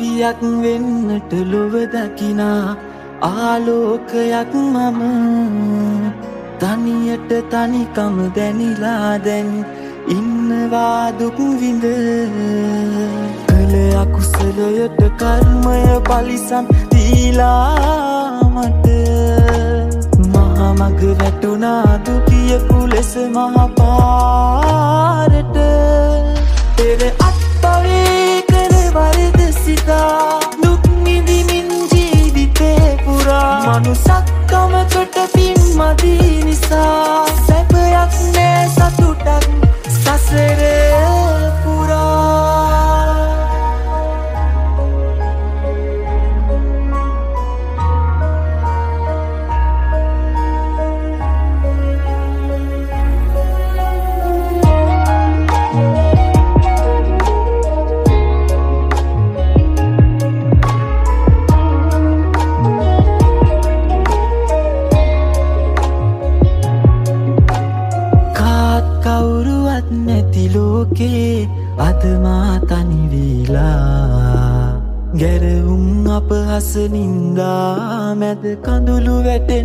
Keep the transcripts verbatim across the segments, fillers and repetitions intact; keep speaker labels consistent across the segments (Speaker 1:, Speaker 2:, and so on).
Speaker 1: සවියක් වෙන්නට ලොව දකිනා ආලෝකයක් මම තනියට තනිකම දැනිලා දැන් ඉන්නවා දුක් විඳ කළ අකුසලයට කර්මය පරිසම් දීලා මට මහා මග වැටුණා දුකියකු ලෙස මහා පාරට පෙර අත්පවේ කර වරද සිතා දුක් නිදිමින් ජීවිතේ පුරා මනුසක්කමකට පින් මදි නිසා සැපයක් නෑ සතුටක් සසර පුරා කවුරුවත් නැති ලෝකේ අද මා තනි වෙලා ගැරවුම් අපහස නින්දා මැද කඳුළු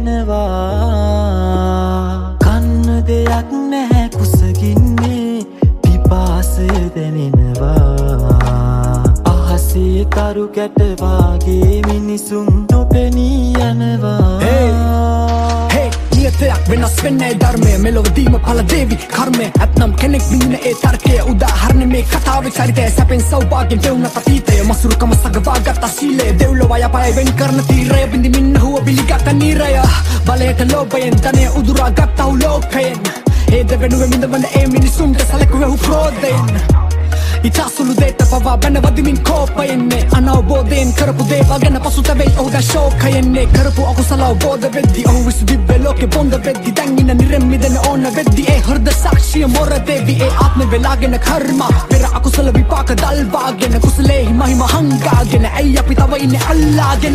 Speaker 1: වැටෙනවා කන්න දෙයක් නැහැ කුසගින්නේ පිපාසය දැනෙනවා අහසේ තරු කැට වාගේ මිනිසුන් නොපෙනී යනවා
Speaker 2: නියතයක් වෙනස් වෙන්නේ ධර්මය මෙලොවදීම පල දේවි කර්මය ඇත්නම් කෙනෙක් විඳින ඒ තර්කය උදාහරණ මේ කතාවේ චරිතය සැපෙන් සෞභාග්‍යෙන් දෙවුනත අතීතය මසුරුකම සගවාගත් අශීලය දෙව්ලොව අයපය වෙන් කරන තීරය බිඳිමින් හුව පිළිගත් නීරය බලයට ලෝභයෙන් ධනය උදුරා ගත්තහු ලෝකයෙන් ඒද වෙනුවෙන් විඳවන ඒ මිනිසුන්ට සැලකුවෙහු ක්‍රෝධයෙන් ඉතාසුළු දේට පවා බැන වදිමින් කෝපයෙන්නේ අනවබෝධයෙන් කරපු දේවල් ගැන පසුතැවෙයි ඔහු දැන් ශෝකයෙන්නේ කරපු අකුසල අවබෝධ වෙද්දි ඔහු විසු දිව්‍ය ලෝකෙ බොඳ වෙද්දි දැන් ඉන්න නිරෙන් මිදෙන ඕන වෙද්දි ඒ හෘද සාක්ෂිය මොර දෙවි ඒ ආත්මෙ වෙලාගෙන කර්ම පෙර අකුසල විපාක දල්වාගෙන කුසලෙහි මහිම හංගාගෙන ඇයි අපි තව ඉන්නේ අල්ලාගෙන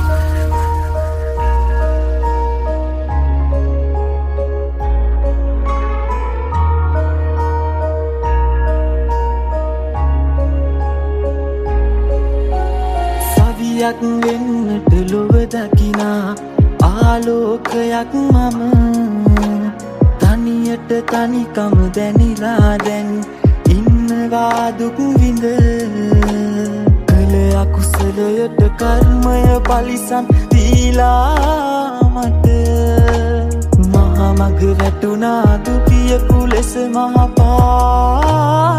Speaker 1: සවියක් වෙන්නට ලොව දකිනා ආලෝකයක් මම තනියට තනිකම දැනිලා දැන් ඉන්නවා දුක් විඳ කළ අකුසලයට කර්මය පරිසම් දීලා මට මහා මග වැටුණා දුකියකු ලෙස මහා පාරට